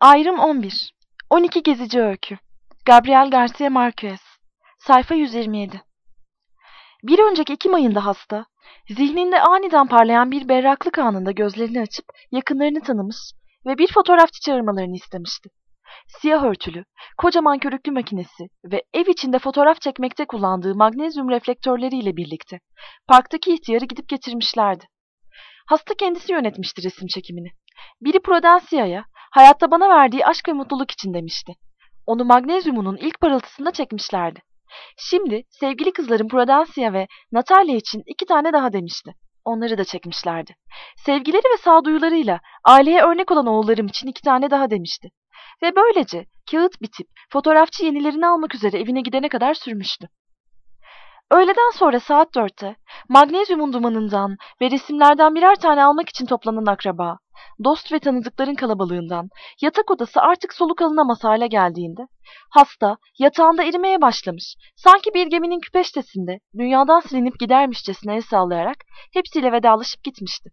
Ayrım 11. 12 Gezici Öykü. Gabriel Garcia Marquez. Sayfa 127. Bir önceki Ekim ayında hasta, zihninde aniden parlayan bir berraklık anında gözlerini açıp yakınlarını tanımış ve bir fotoğrafçı çağırmalarını istemişti. Siyah örtülü, kocaman körüklü makinesi ve ev içinde fotoğraf çekmekte kullandığı magnezyum reflektörleriyle birlikte parktaki ihtiyarı gidip getirmişlerdi. Hasta kendisi yönetmişti resim çekimini. Biri Prudensia'ya, hayatta bana verdiği aşk ve mutluluk için demişti. Onu magnezyumunun ilk parıltısında çekmişlerdi. Şimdi sevgili kızlarım Prudensia ve Natalia için 2 tane daha demişti. Onları da çekmişlerdi. Sevgileri ve sağduyularıyla aileye örnek olan oğullarım için 2 tane daha demişti. Ve böylece kağıt bitip fotoğrafçı yenilerini almak üzere evine gidene kadar sürmüştü. Öğleden sonra saat 4'te magnezyumun dumanından ve resimlerden birer tane almak için toplanan akraba, dost ve tanıdıkların kalabalığından yatak odası artık soluk alınamaz hale geldiğinde hasta yatağında erimeye başlamış, sanki bir geminin küpeştesinde dünyadan silinip gidermişçesine el sallayarak hepsiyle vedalaşıp gitmişti.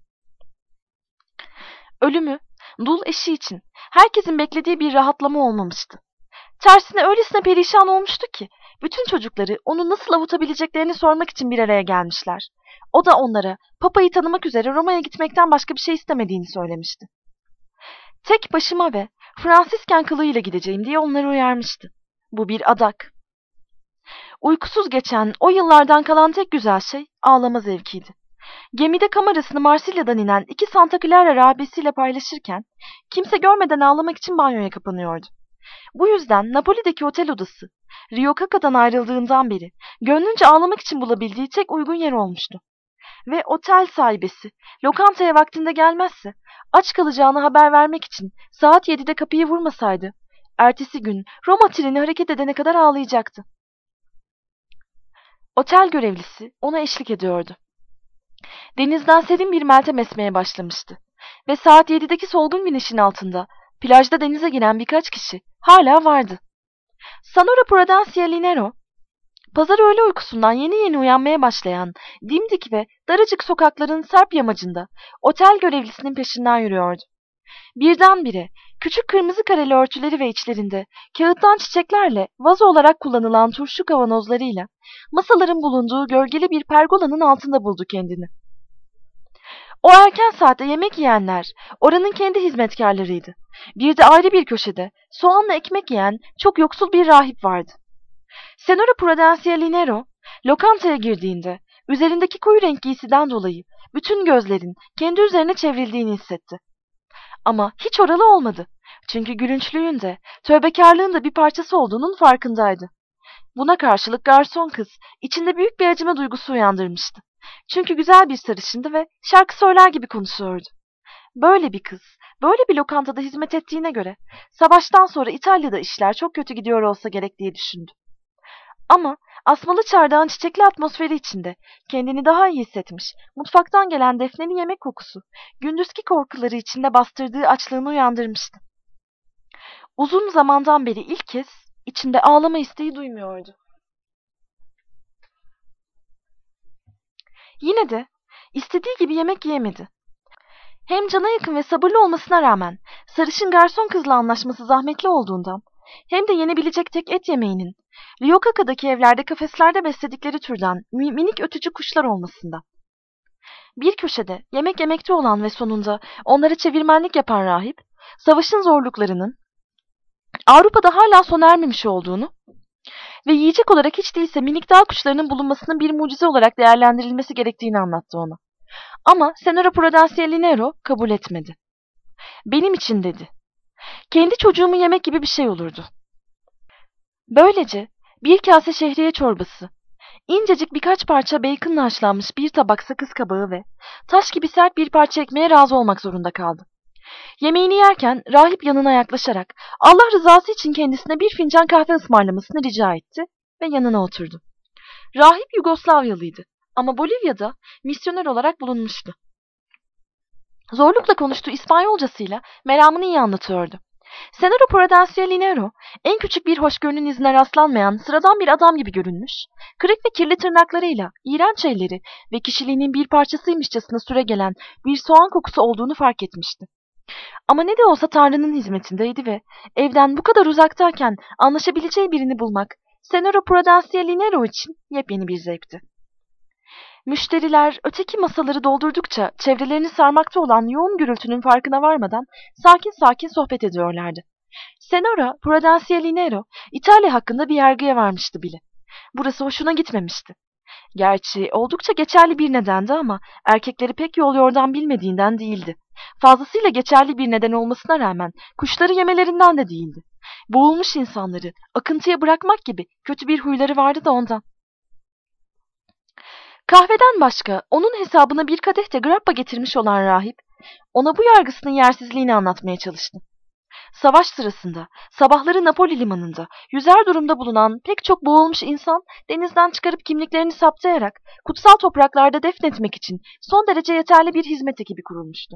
Ölümü dul eşi için herkesin beklediği bir rahatlama olmamıştı. Tersine öylesine perişan olmuştu ki bütün çocukları onu nasıl avutabileceklerini sormak için bir araya gelmişler. O da onlara Papa'yı tanımak üzere Roma'ya gitmekten başka bir şey istemediğini söylemişti. Tek başıma ve Fransisken kılığıyla gideceğim diye onları uyarmıştı. Bu bir adak. Uykusuz geçen o yıllardan kalan tek güzel şey ağlama zevkiydi. Gemide kamerasını Marsilya'dan inen 2 Santa Clara rahibesiyle paylaşırken kimse görmeden ağlamak için banyoya kapanıyordu. Bu yüzden Napoli'deki otel odası, Rio Caca'dan ayrıldığından beri gönlünce ağlamak için bulabildiği tek uygun yer olmuştu. Ve otel sahibesi lokantaya vaktinde gelmezse aç kalacağını haber vermek için saat 7'de kapıyı vurmasaydı, ertesi gün Roma treni hareket edene kadar ağlayacaktı. Otel görevlisi ona eşlik ediyordu. Denizden serin bir meltem esmeye başlamıştı ve saat 7'deki solgun güneşin altında plajda denize giren birkaç kişi hala vardı. Sanora Prudencia Linero, pazar öğle uykusundan yeni yeni uyanmaya başlayan dimdik ve daracık sokakların serp yamacında otel görevlisinin peşinden yürüyordu. Birdenbire küçük kırmızı kareli örtüleri ve içlerinde kağıttan çiçeklerle vazo olarak kullanılan turşu kavanozlarıyla masaların bulunduğu gölgeli bir pergolanın altında buldu kendini. O erken saatte yemek yiyenler oranın kendi hizmetkarlarıydı. Bir de ayrı bir köşede soğanla ekmek yiyen çok yoksul bir rahip vardı. Senora Prudencia Linero lokantaya girdiğinde üzerindeki koyu renk giysiden dolayı bütün gözlerin kendi üzerine çevrildiğini hissetti. Ama hiç oralı olmadı. Çünkü gülünçlüğün de tövbekarlığın da bir parçası olduğunun farkındaydı. Buna karşılık garson kız içinde büyük bir acıma duygusu uyandırmıştı. Çünkü güzel bir sarışındı ve şarkı söyler gibi konuşuyordu. Böyle bir kız, böyle bir lokantada hizmet ettiğine göre savaştan sonra İtalya'da işler çok kötü gidiyor olsa gerek diye düşündü. Ama asmalı çardağın çiçekli atmosferi içinde kendini daha iyi hissetmiş, mutfaktan gelen defneli yemek kokusu, gündüzki korkuları içinde bastırdığı açlığını uyandırmıştı. Uzun zamandan beri ilk kez içinde ağlama isteği duymuyordu. Yine de istediği gibi yemek yiyemedi. Hem cana yakın ve sabırlı olmasına rağmen sarışın garson kızla anlaşması zahmetli olduğundan hem de yenebilecek tek et yemeğinin Rio Caca'daki evlerde kafeslerde besledikleri türden minik ötücü kuşlar olmasından. Bir köşede yemek yemekte olan ve sonunda onlara çevirmenlik yapan rahip, savaşın zorluklarının Avrupa'da hala sona ermemiş olduğunu ve yiyecek olarak hiç değilse minik dağ kuşlarının bulunmasının bir mucize olarak değerlendirilmesi gerektiğini anlattı ona. Ama Senora Prudencia Linero kabul etmedi. Benim için dedi. Kendi çocuğumu yemek gibi bir şey olurdu. Böylece bir kase şehriye çorbası, incecik birkaç parça baconla haşlanmış bir tabak sakız kabağı ve taş gibi sert bir parça ekmeğe razı olmak zorunda kaldı. Yemeğini yerken rahip yanına yaklaşarak Allah rızası için kendisine bir fincan kahve ısmarlamasını rica etti ve yanına oturdu. Rahip Yugoslavyalıydı ama Bolivya'da misyoner olarak bulunmuştu. Zorlukla konuştuğu İspanyolcasıyla meramını iyi anlatıyordu. Senora Prudencia Linero, en küçük bir hoşgörünün izine rastlanmayan sıradan bir adam gibi görünmüş, kırık ve kirli tırnaklarıyla iğrenç elleri ve kişiliğinin bir parçasıymışçasına süregelen bir soğan kokusu olduğunu fark etmişti. Ama ne de olsa Tanrı'nın hizmetindeydi ve evden bu kadar uzaktayken anlaşabileceği birini bulmak, Senora Prudenzialinero için yepyeni bir zevkti. Müşteriler öteki masaları doldurdukça çevrelerini sarmakta olan yoğun gürültünün farkına varmadan sakin sakin sohbet ediyorlardı. Senora Prudenzialinero, İtalya hakkında bir yargıya varmıştı bile. Burası hoşuna gitmemişti. Gerçi oldukça geçerli bir nedendi ama erkekleri pek yol yordan bilmediğinden değildi. Fazlasıyla geçerli bir neden olmasına rağmen kuşları yemelerinden de değildi. Boğulmuş insanları akıntıya bırakmak gibi kötü bir huyları vardı da ondan. Kahveden başka onun hesabına bir kadeh de grappa getirmiş olan rahip, ona bu yargısının yersizliğini anlatmaya çalıştı. Savaş sırasında, sabahları Napoli limanında, yüzer durumda bulunan pek çok boğulmuş insan, denizden çıkarıp kimliklerini saptayarak, kutsal topraklarda defnetmek için son derece yeterli bir hizmet ekibi kurulmuştu.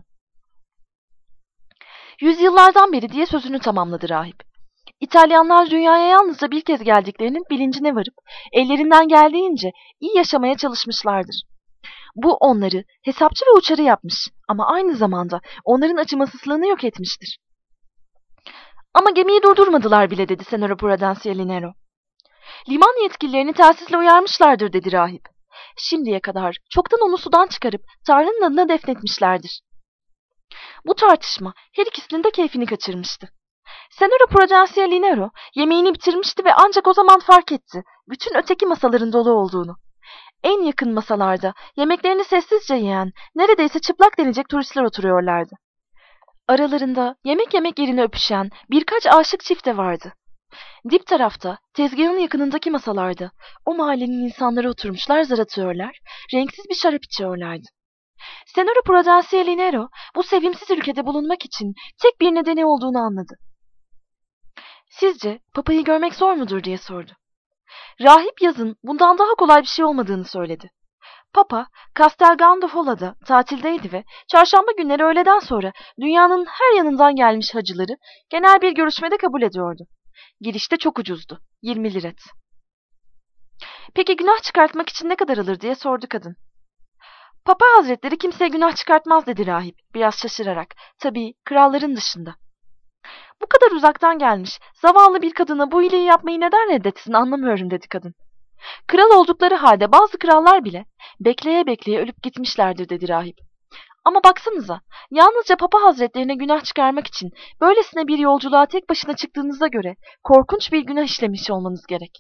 Yüzyıllardan beri diye sözünü tamamladı rahip. İtalyanlar dünyaya yalnızca bir kez geldiklerinin bilincine varıp, ellerinden geldiğince iyi yaşamaya çalışmışlardır. Bu onları hesapçı ve uçarı yapmış ama aynı zamanda onların acımasızlığını yok etmiştir. Ama gemiyi durdurmadılar bile dedi Senora Prudenzialinero. Liman yetkililerini telsizle uyarmışlardır dedi rahip. Şimdiye kadar çoktan onu sudan çıkarıp Tanrı'nın adına defnetmişlerdir. Bu tartışma her ikisinin de keyfini kaçırmıştı. Senora Prudenzialinero yemeğini bitirmişti ve ancak o zaman fark etti bütün öteki masaların dolu olduğunu. En yakın masalarda yemeklerini sessizce yiyen, neredeyse çıplak denecek turistler oturuyorlardı. Aralarında yemek yemek yerine öpüşen birkaç aşık çift de vardı. Dip tarafta, tezgahın yakınındaki masalarda o mahallenin insanları oturmuşlar zar atıyorlar, renksiz bir şarap içiyorlardı. Senora Prudenzialinero bu sevimsiz ülkede bulunmak için tek bir nedeni olduğunu anladı. Sizce papayı görmek zor mudur diye sordu. Rahip yazın bundan daha kolay bir şey olmadığını söyledi. Papa, Castel Gandolfo'da tatildeydi ve çarşamba günleri öğleden sonra dünyanın her yanından gelmiş hacıları genel bir görüşmede kabul ediyordu. Girişte çok ucuzdu, 20 liret. Peki günah çıkartmak için ne kadar alır diye sordu kadın. Papa Hazretleri kimseye günah çıkartmaz dedi rahip, biraz şaşırarak. Tabii kralların dışında. Bu kadar uzaktan gelmiş, zavallı bir kadına bu iyiliği yapmayı neden reddetsin anlamıyorum dedi kadın. Kral oldukları halde bazı krallar bile bekleye bekleye ölüp gitmişlerdir dedi rahip. Ama baksanıza, yalnızca Papa Hazretlerine günah çıkarmak için böylesine bir yolculuğa tek başına çıktığınıza göre korkunç bir günah işlemiş olmanız gerek.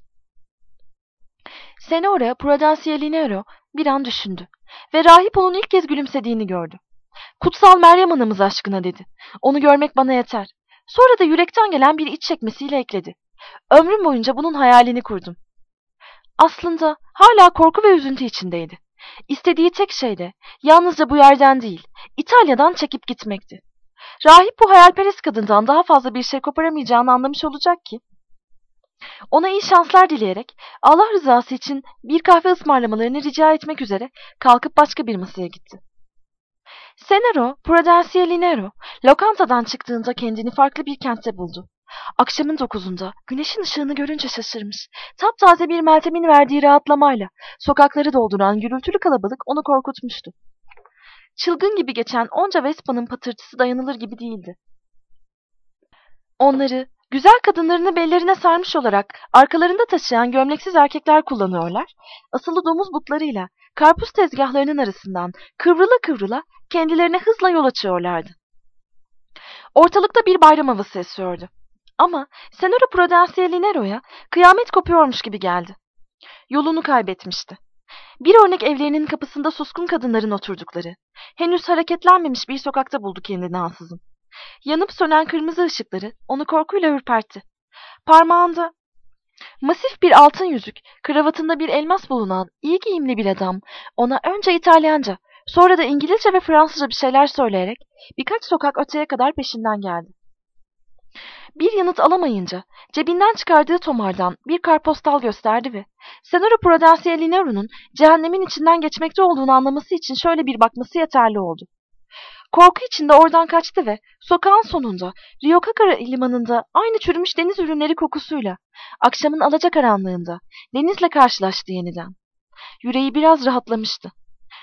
Senora Prudenzialinero bir an düşündü ve rahip onun ilk kez gülümsediğini gördü. Kutsal Meryem Anamız aşkına dedi. Onu görmek bana yeter. Sonra da yürekten gelen bir iç çekmesiyle ekledi. Ömrüm boyunca bunun hayalini kurdum. Aslında hala korku ve üzüntü içindeydi. İstediği tek şey de yalnızca bu yerden değil, İtalya'dan çekip gitmekti. Rahip bu hayalperest kadından daha fazla bir şey koparamayacağını anlamış olacak ki. Ona iyi şanslar dileyerek Allah rızası için bir kahve ısmarlamalarını rica etmek üzere kalkıp başka bir masaya gitti. Senora Prudenzialinero lokantadan çıktığında kendini farklı bir kentte buldu. Akşamın 9'unda güneşin ışığını görünce şaşırmış. Taptaze bir Meltem'in verdiği rahatlamayla sokakları dolduran gürültülü kalabalık onu korkutmuştu. Çılgın gibi geçen onca Vespa'nın patırtısı dayanılır gibi değildi. Onları güzel kadınlarını bellerine sarmış olarak arkalarında taşıyan gömleksiz erkekler kullanıyorlar, asılı domuz butlarıyla karpuz tezgahlarının arasından kıvrıla kıvrıla kendilerine hızla yol açıyorlardı. Ortalıkta bir bayram havası esiyordu. Ama Senora Prudenzialinero'ya kıyamet kopuyormuş gibi geldi. Yolunu kaybetmişti. Bir örnek evlerinin kapısında suskun kadınların oturdukları, henüz hareketlenmemiş bir sokakta buldu kendini ansızın. Yanıp sönen kırmızı ışıkları onu korkuyla ürpertti. Parmağında masif bir altın yüzük, kravatında bir elmas bulunan iyi giyimli bir adam ona önce İtalyanca, sonra da İngilizce ve Fransızca bir şeyler söyleyerek birkaç sokak öteye kadar peşinden geldi. Bir yanıt alamayınca cebinden çıkardığı tomardan bir kartpostal gösterdi ve Senora Prudenzialinero'nun cehennemin içinden geçmekte olduğunu anlaması için şöyle bir bakması yeterli oldu. Korku içinde oradan kaçtı ve sokağın sonunda Riocacara limanında aynı çürümüş deniz ürünleri kokusuyla akşamın alacakaranlığında denizle karşılaştı yeniden. Yüreği biraz rahatlamıştı.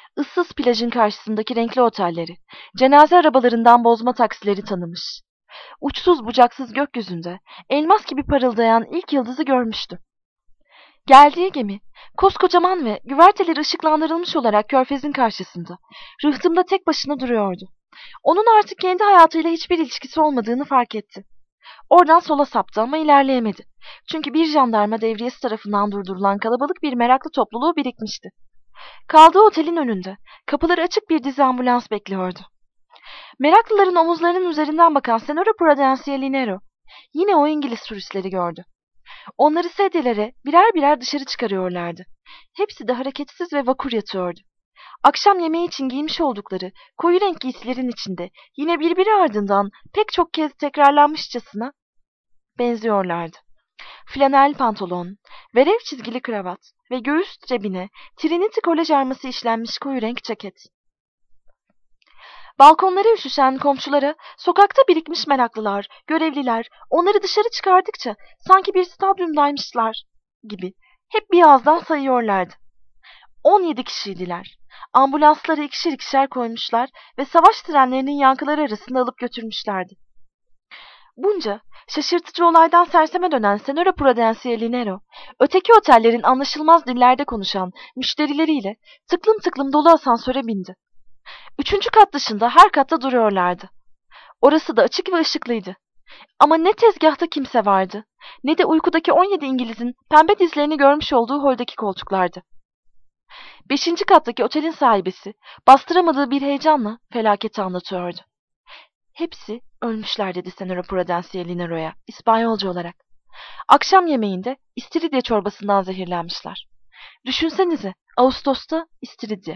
Issız plajın karşısındaki renkli otelleri, cenaze arabalarından bozma taksileri tanımış. Uçsuz bucaksız gökyüzünde elmas gibi parıldayan ilk yıldızı görmüştü. Geldiği gemi, koskocaman ve güverteleri ışıklandırılmış olarak körfezin karşısında, rıhtımda tek başına duruyordu. Onun artık kendi hayatıyla hiçbir ilişkisi olmadığını fark etti. Oradan sola saptı ama ilerleyemedi. Çünkü bir jandarma devriyesi tarafından durdurulan kalabalık bir meraklı topluluğu birikmişti. Kaldığı otelin önünde, kapıları açık bir dizi ambulans bekliyordu. Meraklıların omuzlarının üzerinden bakan Senora Prudencialinero, yine o İngiliz turistleri gördü. Onları sedyelere birer birer dışarı çıkarıyorlardı. Hepsi de hareketsiz ve vakur yatıyordu. Akşam yemeği için giymiş oldukları koyu renk giysilerin içinde yine birbiri ardından pek çok kez tekrarlanmışçasına benziyorlardı. Flanel pantolon, verev çizgili kravat ve göğüs cebine Trinity Kolej arması işlenmiş koyu renk ceket. Balkonlara üşüşen komşulara, sokakta birikmiş meraklılar, görevliler, onları dışarı çıkardıkça sanki bir stadyumdaymışlar gibi hep bir ağızdan sayıyorlardı. 17 kişiydiler. Ambulansları ikişer ikişer koymuşlar ve savaş trenlerinin yankıları arasında alıp götürmüşlerdi. Bunca şaşırtıcı olaydan serseme dönen Senora Prudencialinero, öteki otellerin anlaşılmaz dillerde konuşan müşterileriyle tıklım tıklım dolu asansöre bindi. 3. kat dışında her katta duruyorlardı. Orası da açık ve ışıklıydı. Ama ne tezgahta kimse vardı, ne de uykudaki 17 İngiliz'in pembe dizlerini görmüş olduğu holdeki koltuklardı. 5. kattaki otelin sahibesi bastıramadığı bir heyecanla felaketi anlatıyordu. Hepsi ölmüşler dedi Senora Prudencialinero'ya İspanyolca olarak. Akşam yemeğinde istiridye çorbasından zehirlenmişler. Düşünsenize, Ağustos'ta istiridye.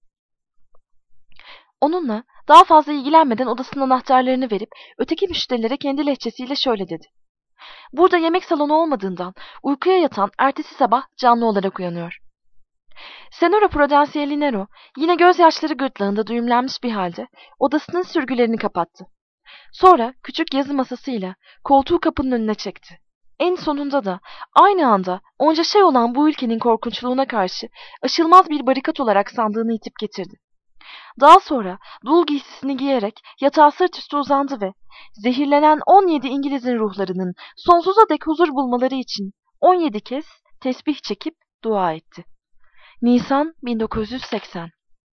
Onunla daha fazla ilgilenmeden odasının anahtarlarını verip öteki müşterilere kendi lehçesiyle şöyle dedi. Burada yemek salonu olmadığından uykuya yatan ertesi sabah canlı olarak uyanıyor. Senora Prudencialinero yine gözyaşları gırtlağında düğümlenmiş bir halde odasının sürgülerini kapattı. Sonra küçük yazı masasıyla koltuğu kapının önüne çekti. En sonunda da aynı anda onca şey olan bu ülkenin korkunçluğuna karşı aşılmaz bir barikat olarak sandığını itip getirdi. Daha sonra dul giysisini giyerek yatağa sırt üstü uzandı ve zehirlenen 17 İngiliz'in ruhlarının sonsuza dek huzur bulmaları için 17 kez tesbih çekip dua etti. Nisan 1980.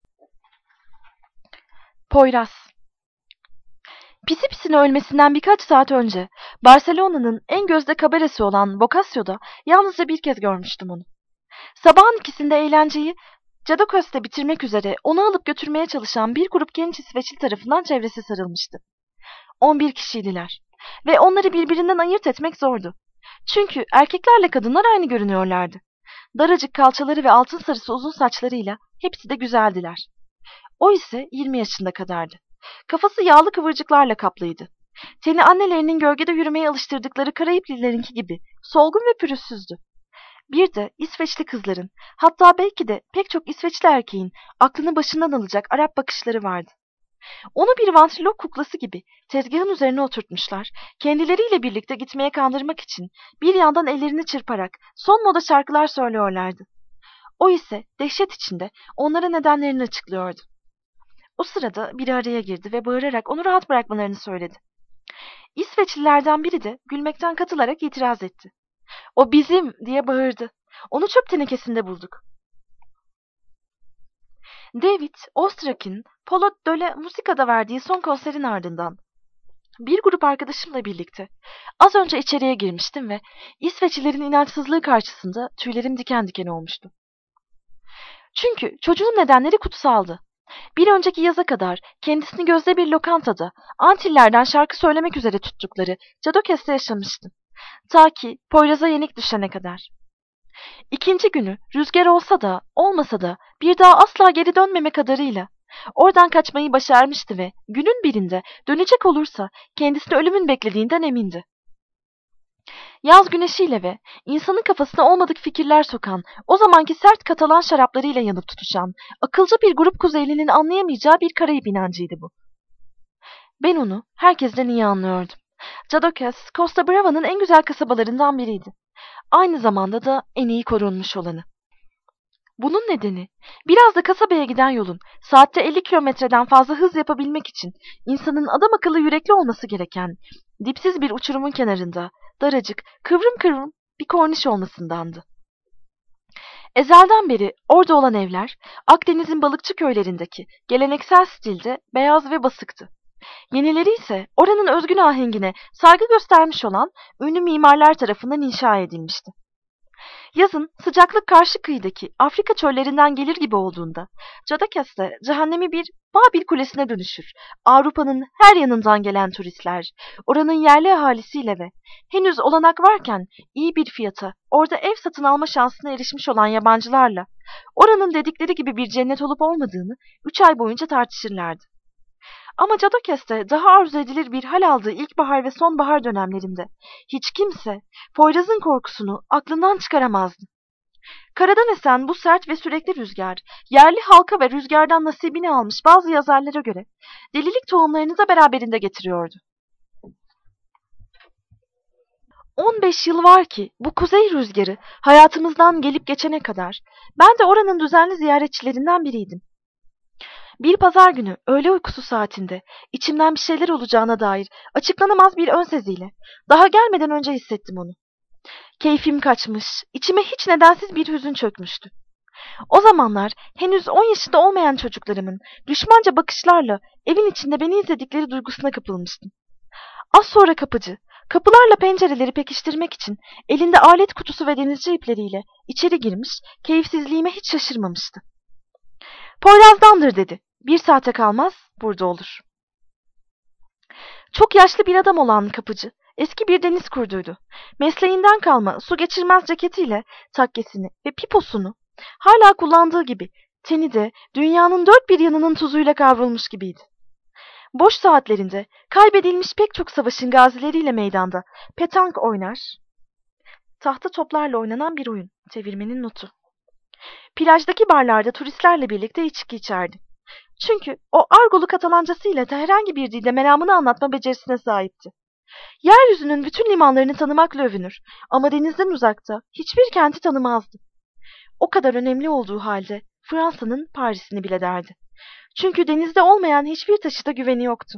Poyraz. Pisi pisine ölmesinden birkaç saat önce Barcelona'nın en gözde kabaresi olan Bocassio'da yalnızca bir kez görmüştüm onu. Sabahın ikisinde eğlenceyi Cadocas'ta bitirmek üzere onu alıp götürmeye çalışan bir grup genç İsveçli tarafından çevresi sarılmıştı. 11 kişiydiler ve onları birbirinden ayırt etmek zordu. Çünkü erkeklerle kadınlar aynı görünüyorlardı. Daracık kalçaları ve altın sarısı uzun saçlarıyla hepsi de güzeldiler. O ise 20 yaşında kadardı. Kafası yağlı kıvırcıklarla kaplıydı. Teni annelerinin gölgede yürümeye alıştırdıkları Karayiplilerinki gibi solgun ve pürüzsüzdü. Bir de İsveçli kızların, hatta belki de pek çok İsveçli erkeğin aklını başından alacak Arap bakışları vardı. Onu bir vantrilok kuklası gibi tezgahın üzerine oturtmuşlar, kendileriyle birlikte gitmeye kandırmak için bir yandan ellerini çırparak son moda şarkılar söylüyorlardı. O ise dehşet içinde onlara nedenlerini açıklıyordu. O sırada biri araya girdi ve bağırarak onu rahat bırakmalarını söyledi. İsveçlilerden biri de gülmekten katılarak itiraz etti. O bizim diye bağırdı. Onu çöp tenekesinde bulduk. David Oistrak'ın Polo de la Musica'da verdiği son konserin ardından bir grup arkadaşımla birlikte az önce içeriye girmiştim ve İsveçlilerin inançsızlığı karşısında tüylerim diken diken olmuştu. Çünkü çocuğun nedenleri kutsaldı. Bir önceki yaza kadar kendisini gözde bir lokantada Antillerden şarkı söylemek üzere tuttukları Cadokes'te yaşamıştı. Ta ki Poyraz'a yenik düşene kadar. İkinci günü rüzgar olsa da olmasa da bir daha asla geri dönmeme kadarıyla oradan kaçmayı başarmıştı ve günün birinde dönecek olursa kendisini ölümün beklediğinden emindi. Yaz güneşiyle ve insanın kafasına olmadık fikirler sokan, o zamanki sert Katalan şaraplarıyla yanıp tutuşan, akılcı bir grup Kuzeylinin anlayamayacağı bir Karayip inancıydı bu. Ben onu herkesten iyi anlıyordum. Cadocas, Costa Brava'nın en güzel kasabalarından biriydi. Aynı zamanda da en iyi korunmuş olanı. Bunun nedeni biraz da kasabaya giden yolun saatte 50 kilometreden fazla hız yapabilmek için insanın adam akıllı yürekli olması gereken dipsiz bir uçurumun kenarında daracık, kıvrım kıvrım bir korniş olmasındandı. Ezelden beri orada olan evler Akdeniz'in balıkçı köylerindeki geleneksel stilde beyaz ve basıktı. Yenileri ise oranın özgün ahengine saygı göstermiş olan ünlü mimarlar tarafından inşa edilmişti. Yazın sıcaklık karşı kıyıdaki Afrika çöllerinden gelir gibi olduğunda Cadakes'te cehennemi bir Babil Kulesi'ne dönüşür. Avrupa'nın her yanından gelen turistler, oranın yerli ahalisiyle ve henüz olanak varken iyi bir fiyata orada ev satın alma şansına erişmiş olan yabancılarla oranın dedikleri gibi bir cennet olup olmadığını 3 ay boyunca tartışırlardı. Ama Cadokes'te daha arzu edilir bir hal aldığı ilkbahar ve sonbahar dönemlerinde hiç kimse Poyraz'ın korkusunu aklından çıkaramazdı. Karadan esen bu sert ve sürekli rüzgar, yerli halka ve rüzgardan nasibini almış bazı yazarlara göre delilik tohumlarını da beraberinde getiriyordu. 15 yıl var ki bu kuzey rüzgarı hayatımızdan gelip geçene kadar ben de oranın düzenli ziyaretçilerinden biriydim. Bir pazar günü öğle uykusu saatinde içimden bir şeyler olacağına dair açıklanamaz bir ön seziyle daha gelmeden önce hissettim onu. Keyfim kaçmış, içime hiç nedensiz bir hüzün çökmüştü. O zamanlar henüz 10 yaşında olmayan çocuklarımın düşmanca bakışlarla evin içinde beni izledikleri duygusuna kapılmıştım. Az sonra kapıcı, kapılarla pencereleri pekiştirmek için elinde alet kutusu ve denizci ipleriyle içeri girmiş, keyifsizliğime hiç şaşırmamıştı. Poyraz'dandır dedi. 1 saate kalmaz burada olur. Çok yaşlı bir adam olan kapıcı eski bir deniz kurduydu. Mesleğinden kalma su geçirmez ceketiyle takkesini ve piposunu hala kullandığı gibi teni de dünyanın dört bir yanının tuzuyla kavrulmuş gibiydi. Boş saatlerinde kaybedilmiş pek çok savaşın gazileriyle meydanda petank oynar. Tahta toplarla oynanan bir oyun. Çevirmenin notu. Plajdaki barlarda turistlerle birlikte içki içerdi. Çünkü o argolu Katalancasıyla da herhangi bir dilde meramını anlatma becerisine sahipti. Yeryüzünün bütün limanlarını tanımakla övünür ama denizden uzakta hiçbir kenti tanımazdı. O kadar önemli olduğu halde Fransa'nın Paris'ini bile derdi. Çünkü denizde olmayan hiçbir taşıta güveni yoktu.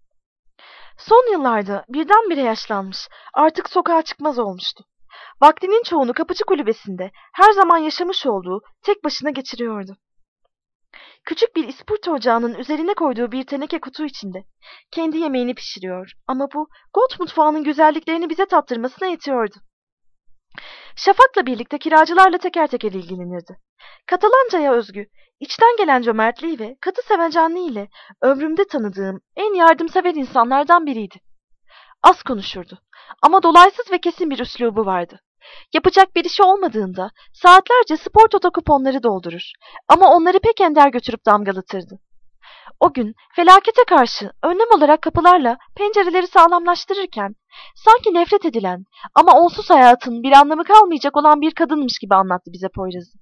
Son yıllarda birdenbire yaşlanmış, artık sokağa çıkmaz olmuştu. Vaktinin çoğunu kapıcı kulübesinde her zaman yaşamış olduğu tek başına geçiriyordu. Küçük bir ispirto ocağının üzerine koyduğu bir teneke kutu içinde kendi yemeğini pişiriyor ama bu Got mutfağının güzelliklerini bize tattırmasına yetiyordu. Şafak'la birlikte kiracılarla teker teker ilgilenirdi. Katalanca'ya özgü, içten gelen cömertliği ve katı sevecenliği ile ömrümde tanıdığım en yardımsever insanlardan biriydi. Az konuşurdu ama dolaysız ve kesin bir üslubu vardı. Yapacak bir işi olmadığında saatlerce spor toto kuponları doldurur ama onları pek ender götürüp damgalatırdı. O gün felakete karşı önlem olarak kapılarla pencereleri sağlamlaştırırken sanki nefret edilen ama onsuz hayatın bir anlamı kalmayacak olan bir kadınmış gibi anlattı bize Poyraz'ı.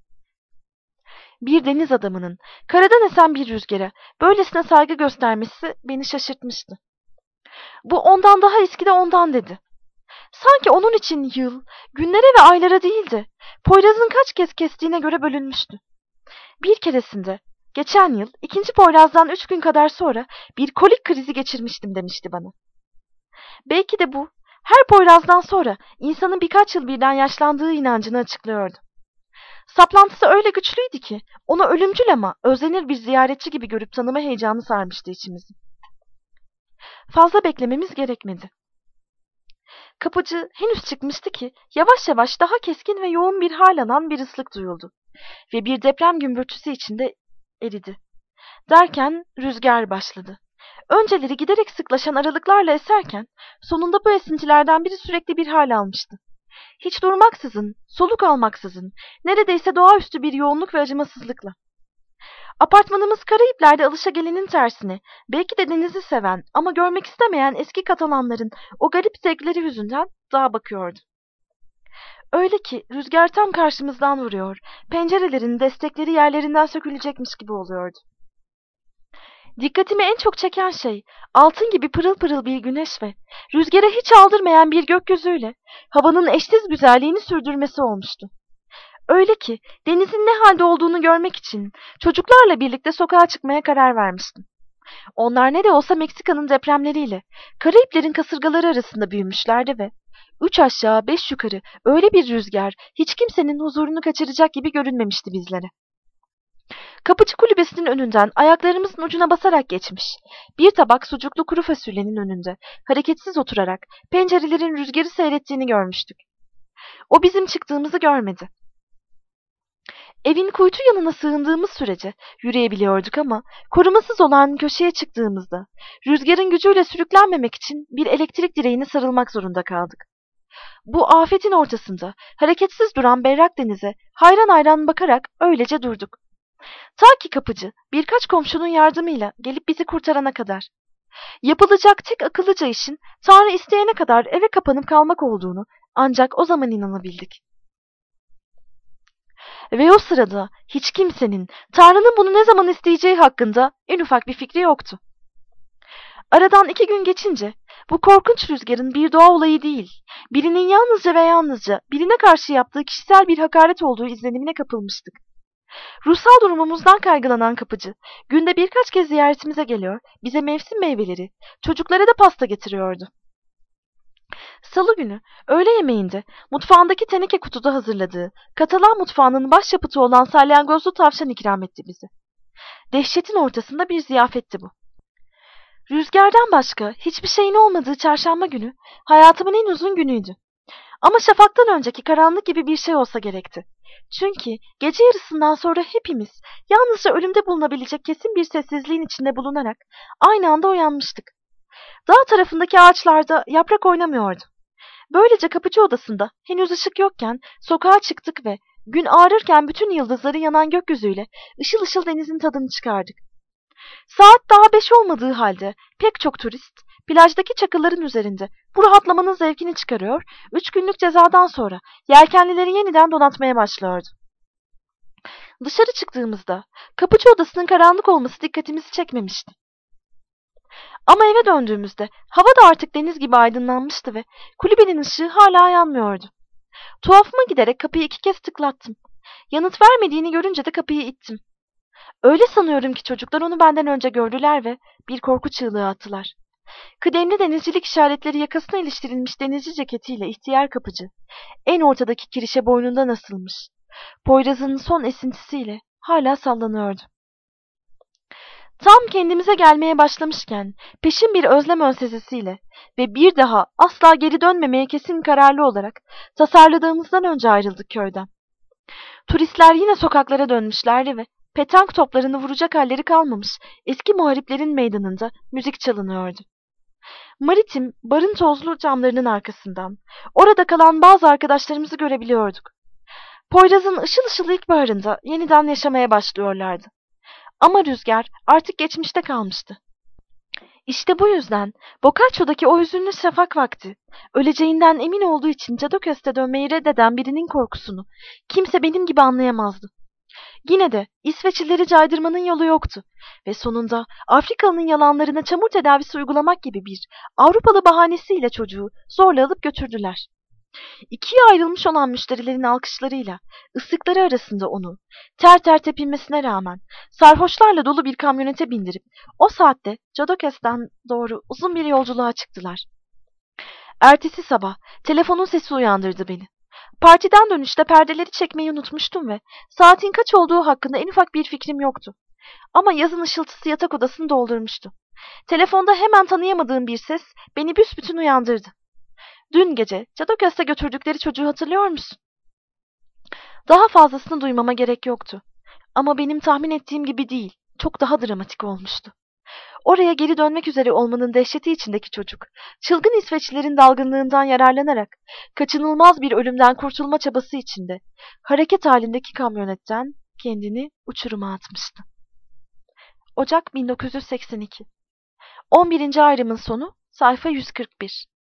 Bir deniz adamının karadan esen bir rüzgara böylesine saygı göstermesi beni şaşırtmıştı. Bu ondan daha eski de ondan dedi. Sanki onun için yıl, günlere ve aylara değildi. Poyraz'ın kaç kez kestiğine göre bölünmüştü. Bir keresinde, geçen yıl 2. Poyraz'dan 3 gün kadar sonra bir kolik krizi geçirmiştim demişti bana. Belki de bu, her Poyraz'dan sonra insanın birkaç yıl birden yaşlandığı inancını açıklıyordu. Saplantısı öyle güçlüydü ki, onu ölümcül ama özlenir bir ziyaretçi gibi görüp tanıma heyecanı sarmıştı içimizi. Fazla beklememiz gerekmedi. Kapıcı henüz çıkmıştı ki yavaş yavaş daha keskin ve yoğun bir hal alan bir ıslık duyuldu ve bir deprem gümbürtüsü içinde eridi. Derken rüzgar başladı. Önceleri giderek sıklaşan aralıklarla eserken sonunda bu esintilerden biri sürekli bir hal almıştı. Hiç durmaksızın, soluk almaksızın, neredeyse doğaüstü bir yoğunluk ve acımasızlıkla. Apartmanımız Karayipler'de alışagelenin tersine, belki de denizi seven ama görmek istemeyen eski Katalanların o garip zevkleri yüzünden dağa bakıyordu. Öyle ki rüzgar tam karşımızdan vuruyor, pencerelerin destekleri yerlerinden sökülecekmiş gibi oluyordu. Dikkatimi en çok çeken şey, altın gibi pırıl pırıl bir güneş ve rüzgara hiç aldırmayan bir gökyüzüyle havanın eşsiz güzelliğini sürdürmesi olmuştu. Öyle ki denizin ne halde olduğunu görmek için çocuklarla birlikte sokağa çıkmaya karar vermiştim. Onlar ne de olsa Meksika'nın depremleriyle Karayiplerin kasırgaları arasında büyümüşlerdi ve üç aşağı beş yukarı öyle bir rüzgar hiç kimsenin huzurunu kaçıracak gibi görünmemişti bizlere. Kapıcı kulübesinin önünden ayaklarımızın ucuna basarak geçmiş, bir tabak sucuklu kuru fasulyenin önünde hareketsiz oturarak pencerelerin rüzgarı seyrettiğini görmüştük. O bizim çıktığımızı görmedi. Evin kuytu yanına sığındığımız sürece yürüyebiliyorduk ama korumasız olan köşeye çıktığımızda rüzgarın gücüyle sürüklenmemek için bir elektrik direğine sarılmak zorunda kaldık. Bu afetin ortasında hareketsiz duran berrak denize hayran hayran bakarak öylece durduk. Ta ki kapıcı birkaç komşunun yardımıyla gelip bizi kurtarana kadar. Yapılacak tek akıllıca işin Tanrı isteyene kadar eve kapanıp kalmak olduğunu ancak o zaman inanabildik. Ve o sırada hiç kimsenin Tanrı'nın bunu ne zaman isteyeceği hakkında en ufak bir fikri yoktu. Aradan 2 gün geçince bu korkunç rüzgarın bir doğa olayı değil, birinin yalnızca ve yalnızca birine karşı yaptığı kişisel bir hakaret olduğu izlenimine kapılmıştık. Ruhsal durumumuzdan kaygılanan kapıcı, günde birkaç kez ziyaretimize geliyor, bize mevsim meyveleri, çocuklara da pasta getiriyordu. Salı günü öğle yemeğinde mutfağındaki teneke kutuda hazırladığı Katalan mutfağının başyapıtı olan salyangozlu tavşan ikram etti bize. Dehşetin ortasında bir ziyafetti bu. Rüzgardan başka hiçbir şeyin olmadığı çarşamba günü hayatımın en uzun günüydü. Ama şafaktan önceki karanlık gibi bir şey olsa gerekti. Çünkü gece yarısından sonra hepimiz yalnızca ölümde bulunabilecek kesin bir sessizliğin içinde bulunarak aynı anda uyanmıştık. Dağ tarafındaki ağaçlarda yaprak oynamıyordu. Böylece kapıcı odasında henüz ışık yokken sokağa çıktık ve gün ağarırken bütün yıldızları yanan gökyüzüyle ışıl ışıl denizin tadını çıkardık. Saat daha 5 olmadığı halde pek çok turist plajdaki çakılların üzerinde bu rahatlamanın zevkini çıkarıyor, 3 günlük cezadan sonra yelkenlileri yeniden donatmaya başlıyordu. Dışarı çıktığımızda kapıcı odasının karanlık olması dikkatimizi çekmemişti. Ama eve döndüğümüzde hava da artık deniz gibi aydınlanmıştı ve kulübenin ışığı hala yanmıyordu. Tuhafıma giderek kapıyı 2 kez tıklattım. Yanıt vermediğini görünce de kapıyı ittim. Öyle sanıyorum ki çocuklar onu benden önce gördüler ve bir korku çığlığı attılar. Kıdemli denizcilik işaretleri yakasına iliştirilmiş denizci ceketiyle ihtiyar kapıcı, en ortadaki kirişe boynundan asılmış. Poyraz'ın son esintisiyle hala sallanıyordu. Tam kendimize gelmeye başlamışken peşin bir özlem önsezisiyle ve bir daha asla geri dönmemeye kesin kararlı olarak tasarladığımızdan önce ayrıldık köyden. Turistler yine sokaklara dönmüşlerdi ve petank toplarını vuracak halleri kalmamış eski muhariplerin meydanında müzik çalınıyordu. Maritim barın tozlu camlarının arkasından orada kalan bazı arkadaşlarımızı görebiliyorduk. Poyraz'ın ışıl ışıl ilkbaharında yeniden yaşamaya başlıyorlardı. Ama rüzgar artık geçmişte kalmıştı. İşte bu yüzden Boccaccio'daki o hüzünlü şafak vakti, öleceğinden emin olduğu için Cadokes'te dönmeyi reddeden birinin korkusunu kimse benim gibi anlayamazdı. Yine de İsveçlileri caydırmanın yolu yoktu ve sonunda Afrikalı'nın yalanlarına çamur tedavisi uygulamak gibi bir Avrupalı bahanesiyle çocuğu zorla alıp götürdüler. İkiye ayrılmış olan müşterilerin alkışlarıyla ıslıkları arasında onu ter ter tepinmesine rağmen sarhoşlarla dolu bir kamyonete bindirip o saatte Cadokes'ten doğru uzun bir yolculuğa çıktılar. Ertesi sabah telefonun sesi uyandırdı beni. Partiden dönüşte perdeleri çekmeyi unutmuştum ve saatin kaç olduğu hakkında en ufak bir fikrim yoktu. Ama yazın ışıltısı yatak odasını doldurmuştu. Telefonda hemen tanıyamadığım bir ses beni büsbütün uyandırdı. Dün gece Cadokes'te götürdükleri çocuğu hatırlıyor musun? Daha fazlasını duymama gerek yoktu. Ama benim tahmin ettiğim gibi değil, çok daha dramatik olmuştu. Oraya geri dönmek üzere olmanın dehşeti içindeki çocuk, çılgın İsveçlilerin dalgınlığından yararlanarak kaçınılmaz bir ölümden kurtulma çabası içinde hareket halindeki kamyonetten kendini uçuruma atmıştı. Ocak 1982. 11. ayrımın sonu, sayfa 141.